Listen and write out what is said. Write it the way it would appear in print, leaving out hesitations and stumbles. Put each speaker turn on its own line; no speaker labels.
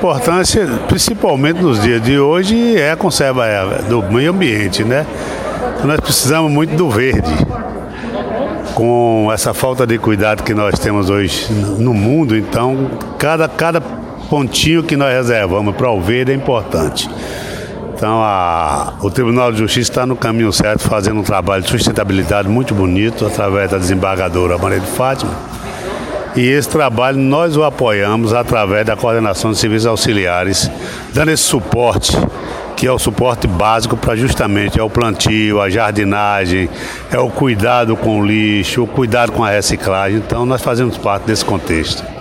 importância, principalmente nos dias de hoje, é a conserva do meio ambiente, né? Nós precisamos muito do verde. Com essa falta de cuidado que nós temos hoje no mundo, então, cada pontinho que nós reservamos para o verde é importante. Então, o Tribunal de Justiça está no caminho certo, fazendo um trabalho de sustentabilidade muito bonito, através da desembargadora Maria de Fátima. E esse trabalho nós o apoiamos através da Coordenação de Serviços Auxiliares, dando esse suporte, que é o suporte básico para justamente o plantio, a jardinagem, é o cuidado com o lixo, o cuidado com a reciclagem. Então, nós fazemos parte desse contexto.